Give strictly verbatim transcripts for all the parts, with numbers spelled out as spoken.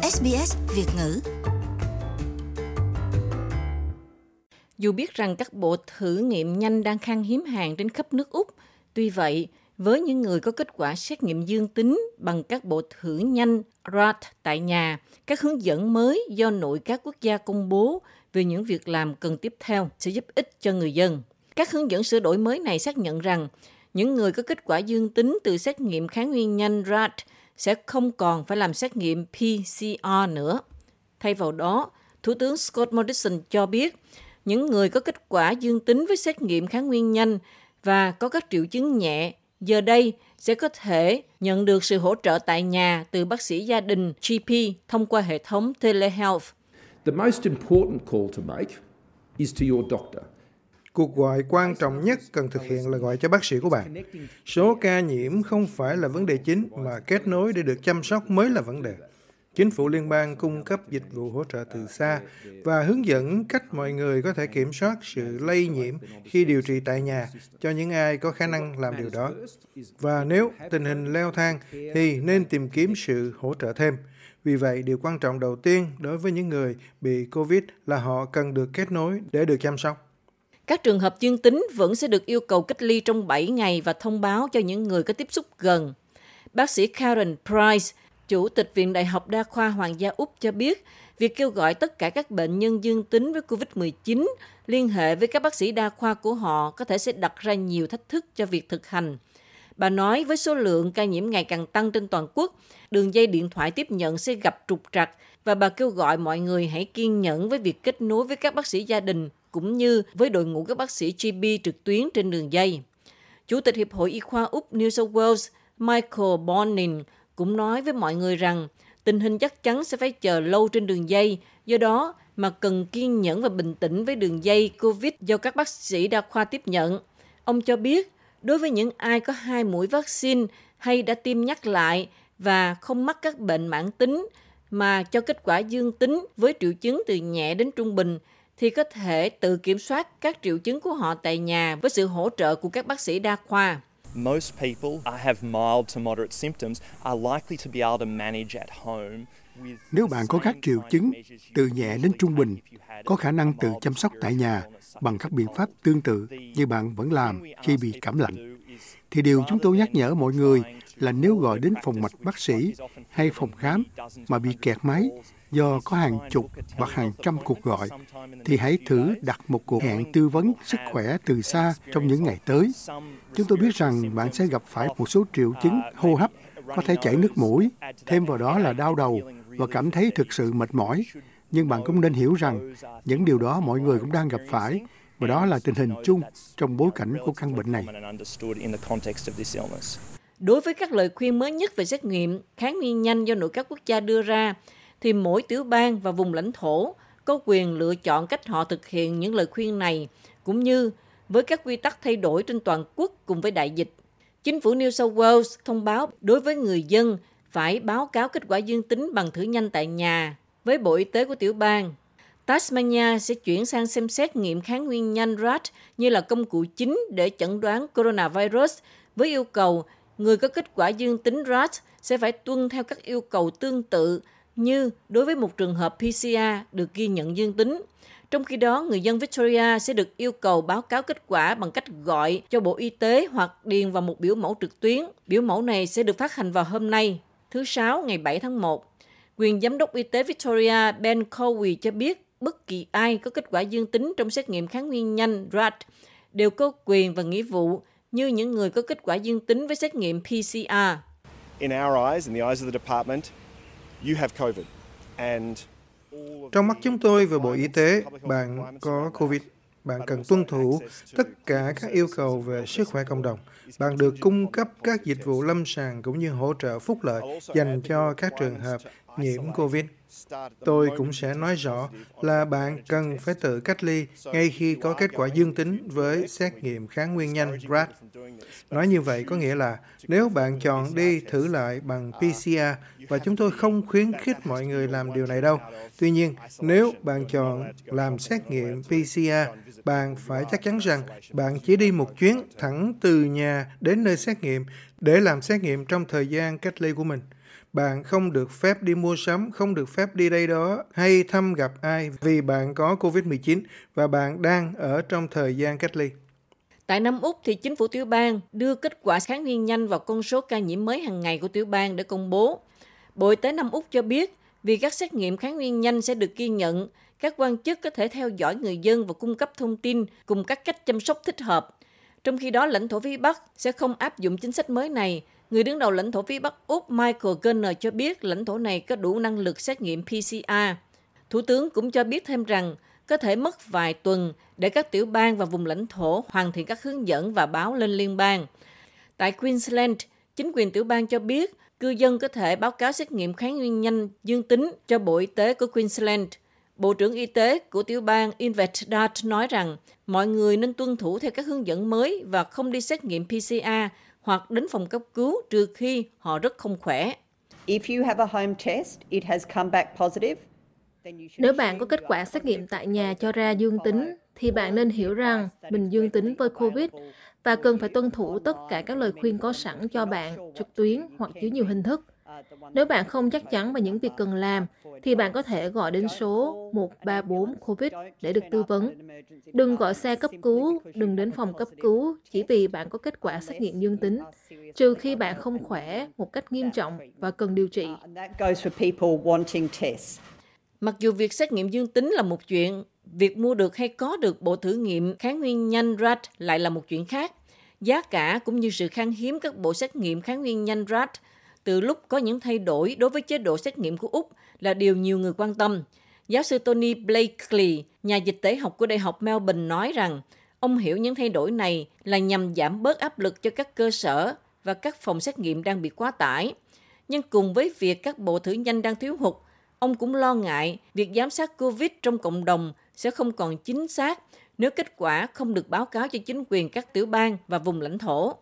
ét bê ét Việt ngữ. Dù biết rằng các bộ thử nghiệm nhanh đang khan hiếm hàng trên khắp nước Úc, tuy vậy, với những người có kết quả xét nghiệm dương tính bằng các bộ thử nhanh rờ a tê tại nhà, các hướng dẫn mới do nội các quốc gia công bố về những việc làm cần tiếp theo sẽ giúp ích cho người dân. Các hướng dẫn sửa đổi mới này xác nhận rằng những người có kết quả dương tính từ xét nghiệm kháng nguyên nhanh rờ a tê sẽ không còn phải làm xét nghiệm pê xê rờ nữa. Thay vào đó, Thủ tướng Scott Morrison cho biết những người có kết quả dương tính với xét nghiệm kháng nguyên nhanh và có các triệu chứng nhẹ giờ đây sẽ có thể nhận được sự hỗ trợ tại nhà từ bác sĩ gia đình G P thông qua hệ thống telehealth. The most important call to make is to your doctor. Cuộc gọi quan trọng nhất cần thực hiện là gọi cho bác sĩ của bạn. Số ca nhiễm không phải là vấn đề chính, mà kết nối để được chăm sóc mới là vấn đề. Chính phủ liên bang cung cấp dịch vụ hỗ trợ từ xa và hướng dẫn cách mọi người có thể kiểm soát sự lây nhiễm khi điều trị tại nhà cho những ai có khả năng làm điều đó. Và nếu tình hình leo thang thì nên tìm kiếm sự hỗ trợ thêm. Vì vậy, điều quan trọng đầu tiên đối với những người bị COVID là họ cần được kết nối để được chăm sóc. Các trường hợp dương tính vẫn sẽ được yêu cầu cách ly trong bảy ngày và thông báo cho những người có tiếp xúc gần. Bác sĩ Karen Price, Chủ tịch Viện Đại học Đa khoa Hoàng gia Úc cho biết, việc kêu gọi tất cả các bệnh nhân dương tính với covid mười chín liên hệ với các bác sĩ đa khoa của họ có thể sẽ đặt ra nhiều thách thức cho việc thực hành. Bà nói với số lượng ca nhiễm ngày càng tăng trên toàn quốc, đường dây điện thoại tiếp nhận sẽ gặp trục trặc và bà kêu gọi mọi người hãy kiên nhẫn với việc kết nối với các bác sĩ gia đình cũng như với đội ngũ các bác sĩ G P trực tuyến trên đường dây. Chủ tịch Hiệp hội Y khoa Úc New South Wales Michael Bonin cũng nói với mọi người rằng tình hình chắc chắn sẽ phải chờ lâu trên đường dây, do đó mà cần kiên nhẫn và bình tĩnh với đường dây COVID do các bác sĩ đa khoa tiếp nhận. Ông cho biết, đối với những ai có hai mũi vaccine hay đã tiêm nhắc lại và không mắc các bệnh mãn tính mà cho kết quả dương tính với triệu chứng từ nhẹ đến trung bình, thì có thể tự kiểm soát các triệu chứng của họ tại nhà với sự hỗ trợ của các bác sĩ đa khoa. Most people have mild to moderate symptoms are likely to be able to manage at home. Nếu bạn có các triệu chứng từ nhẹ đến trung bình, có khả năng tự chăm sóc tại nhà bằng các biện pháp tương tự như bạn vẫn làm khi bị cảm lạnh, thì điều chúng tôi nhắc nhở mọi người là nếu gọi đến phòng mạch bác sĩ hay phòng khám mà bị kẹt máy do có hàng chục hoặc hàng trăm cuộc gọi, thì hãy thử đặt một cuộc hẹn tư vấn sức khỏe từ xa trong những ngày tới. Chúng tôi biết rằng bạn sẽ gặp phải một số triệu chứng hô hấp, có thể chảy nước mũi, thêm vào đó là đau đầu và cảm thấy thực sự mệt mỏi. Nhưng bạn cũng nên hiểu rằng những điều đó mọi người cũng đang gặp phải, và đó là tình hình chung trong bối cảnh của căn bệnh này. Đối với các lời khuyên mới nhất về xét nghiệm kháng nguyên nhanh do nội các quốc gia đưa ra, thì mỗi tiểu bang và vùng lãnh thổ có quyền lựa chọn cách họ thực hiện những lời khuyên này, cũng như với các quy tắc thay đổi trên toàn quốc cùng với đại dịch. Chính phủ New South Wales thông báo đối với người dân phải báo cáo kết quả dương tính bằng thử nhanh tại nhà với Bộ Y tế của tiểu bang. Tasmania sẽ chuyển sang xem xét nghiệm kháng nguyên nhanh rờ a tê như là công cụ chính để chẩn đoán coronavirus, với yêu cầu người có kết quả dương tính rờ a tê sẽ phải tuân theo các yêu cầu tương tự như đối với một trường hợp pê xê rờ được ghi nhận dương tính. Trong khi đó, người dân Victoria sẽ được yêu cầu báo cáo kết quả bằng cách gọi cho Bộ Y tế hoặc điền vào một biểu mẫu trực tuyến. Biểu mẫu này sẽ được phát hành vào hôm nay, thứ Sáu, ngày bảy tháng một. Quyền Giám đốc Y tế Victoria Ben Cowie cho biết bất kỳ ai có kết quả dương tính trong xét nghiệm kháng nguyên nhanh rờ a tê đều có quyền và nghĩa vụ như những người có kết quả dương tính với xét nghiệm pê xê rờ. In our eyes, in the eyes of the department, you have COVID. And trong mắt chúng tôi và Bộ Y tế, bạn có COVID. Bạn cần tuân thủ tất cả các yêu cầu về sức khỏe cộng đồng. Bạn được cung cấp các dịch vụ lâm sàng cũng như hỗ trợ phúc lợi dành cho các trường hợp nhiễm COVID. Tôi cũng sẽ nói rõ là bạn cần phải tự cách ly ngay khi có kết quả dương tính với xét nghiệm kháng nguyên nhanh rờ a tê. Nói như vậy có nghĩa là nếu bạn chọn đi thử lại bằng pê xê rờ, và chúng tôi không khuyến khích mọi người làm điều này đâu. Tuy nhiên, nếu bạn chọn làm xét nghiệm pê xê rờ, bạn phải chắc chắn rằng bạn chỉ đi một chuyến thẳng từ nhà đến nơi xét nghiệm để làm xét nghiệm trong thời gian cách ly của mình. Bạn không được phép đi mua sắm, không được phép đi đây đó hay thăm gặp ai vì bạn có covid mười chín và bạn đang ở trong thời gian cách ly. Tại Nam Úc thì chính phủ tiểu bang đưa kết quả kháng nguyên nhanh vào con số ca nhiễm mới hàng ngày của tiểu bang để công bố. Bộ Y tế Nam Úc cho biết vì các xét nghiệm kháng nguyên nhanh sẽ được ghi nhận, các quan chức có thể theo dõi người dân và cung cấp thông tin cùng các cách chăm sóc thích hợp. Trong khi đó, lãnh thổ phía Bắc sẽ không áp dụng chính sách mới này. Người đứng đầu lãnh thổ phía Bắc Úc Michael Gunner cho biết lãnh thổ này có đủ năng lực xét nghiệm pê xê rờ. Thủ tướng cũng cho biết thêm rằng có thể mất vài tuần để các tiểu bang và vùng lãnh thổ hoàn thiện các hướng dẫn và báo lên liên bang. Tại Queensland, chính quyền tiểu bang cho biết cư dân có thể báo cáo xét nghiệm kháng nguyên nhanh dương tính cho Bộ Y tế của Queensland. Bộ trưởng Y tế của tiểu bang Invet Dart nói rằng mọi người nên tuân thủ theo các hướng dẫn mới và không đi xét nghiệm pê xê rờ hoặc đến phòng cấp cứu trừ khi họ rất không khỏe. Nếu bạn có kết quả xét nghiệm tại nhà cho ra dương tính, thì bạn nên hiểu rằng mình dương tính với COVID và cần phải tuân thủ tất cả các lời khuyên có sẵn cho bạn trực tuyến hoặc dưới nhiều hình thức. Nếu bạn không chắc chắn về những việc cần làm, thì bạn có thể gọi đến số một ba bốn COVID để được tư vấn. Đừng gọi xe cấp cứu, đừng đến phòng cấp cứu chỉ vì bạn có kết quả xét nghiệm dương tính, trừ khi bạn không khỏe một cách nghiêm trọng và cần điều trị. Mặc dù việc xét nghiệm dương tính là một chuyện, việc mua được hay có được bộ thử nghiệm kháng nguyên nhanh rờ a tê lại là một chuyện khác. Giá cả cũng như sự khan hiếm các bộ xét nghiệm kháng nguyên nhanh rờ a tê từ lúc có những thay đổi đối với chế độ xét nghiệm của Úc là điều nhiều người quan tâm. Giáo sư Tony Blakely, nhà dịch tễ học của Đại học Melbourne nói rằng ông hiểu những thay đổi này là nhằm giảm bớt áp lực cho các cơ sở và các phòng xét nghiệm đang bị quá tải. Nhưng cùng với việc các bộ thử nhanh đang thiếu hụt, ông cũng lo ngại việc giám sát COVID trong cộng đồng sẽ không còn chính xác nếu kết quả không được báo cáo cho chính quyền các tiểu bang và vùng lãnh thổ.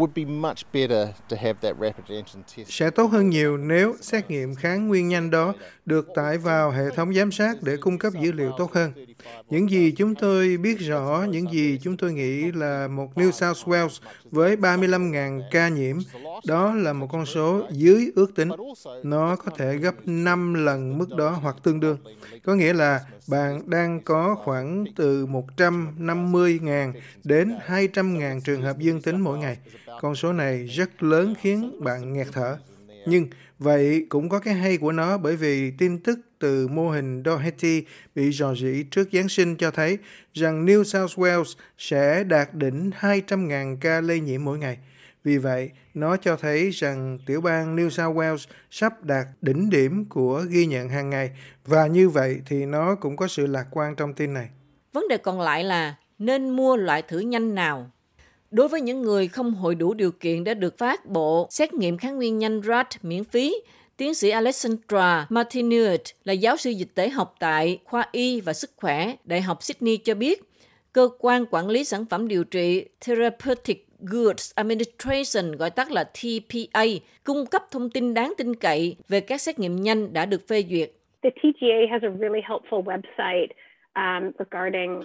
Sẽ tốt hơn nhiều nếu xét nghiệm kháng nguyên nhanh đó được tải vào hệ thống giám sát để cung cấp dữ liệu tốt hơn. Những gì chúng tôi biết rõ, những gì chúng tôi nghĩ là một New South Wales với ba mươi lăm nghìn ca nhiễm, đó là một con số dưới ước tính. Nó có thể gấp năm lần mức đó hoặc tương đương. Có nghĩa là bạn đang có khoảng từ một trăm năm mươi nghìn đến hai trăm nghìn trường hợp dương tính mỗi ngày. Con số này rất lớn khiến bạn nghẹt thở. Nhưng vậy cũng có cái hay của nó bởi vì tin tức từ mô hình Doherty bị rò rỉ trước Giáng sinh cho thấy rằng New South Wales sẽ đạt đỉnh hai trăm nghìn ca lây nhiễm mỗi ngày. Vì vậy, nó cho thấy rằng tiểu bang New South Wales sắp đạt đỉnh điểm của ghi nhận hàng ngày. Và như vậy thì nó cũng có sự lạc quan trong tin này. Vấn đề còn lại là nên mua loại thử nhanh nào? Đối với những người không hội đủ điều kiện để được phát bộ xét nghiệm kháng nguyên nhanh rờ a tê miễn phí, tiến sĩ Alexandra Martineau là giáo sư dịch tễ học tại khoa y và sức khỏe Đại học Sydney cho biết, cơ quan quản lý sản phẩm điều trị Therapeutic Goods Administration, gọi tắt là T P A, cung cấp thông tin đáng tin cậy về các xét nghiệm nhanh đã được phê duyệt. The T G A has a really helpful website um, regarding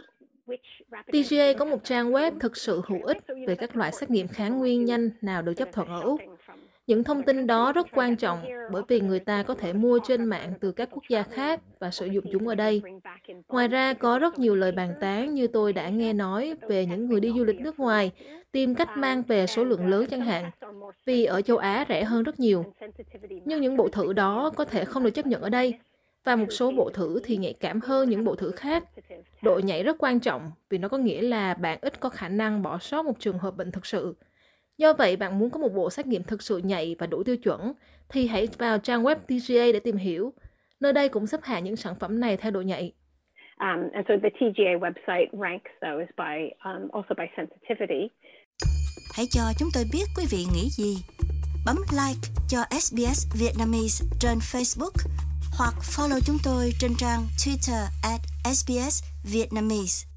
T G A có một trang web thực sự hữu ích về các loại xét nghiệm kháng nguyên nhanh nào được chấp thuận ở Úc. Những thông tin đó rất quan trọng bởi vì người ta có thể mua trên mạng từ các quốc gia khác và sử dụng chúng ở đây. Ngoài ra, có rất nhiều lời bàn tán như tôi đã nghe nói về những người đi du lịch nước ngoài tìm cách mang về số lượng lớn chẳng hạn, vì ở châu Á rẻ hơn rất nhiều. Nhưng những bộ thử đó có thể không được chấp nhận ở đây, và một số bộ thử thì nhạy cảm hơn những bộ thử khác. Độ nhạy rất quan trọng vì nó có nghĩa là bạn ít có khả năng bỏ sót một trường hợp bệnh thực sự. Do vậy, bạn muốn có một bộ xét nghiệm thực sự nhạy và đủ tiêu chuẩn, thì hãy vào trang web T G A để tìm hiểu. Nơi đây cũng xếp hạng những sản phẩm này theo độ nhạy. Um, and so the T G A website ranks those by um, also by sensitivity. Hãy cho chúng tôi biết quý vị nghĩ gì. Bấm like cho S B S Vietnamese trên Facebook hoặc follow chúng tôi trên trang Twitter at S B S Vietnamese.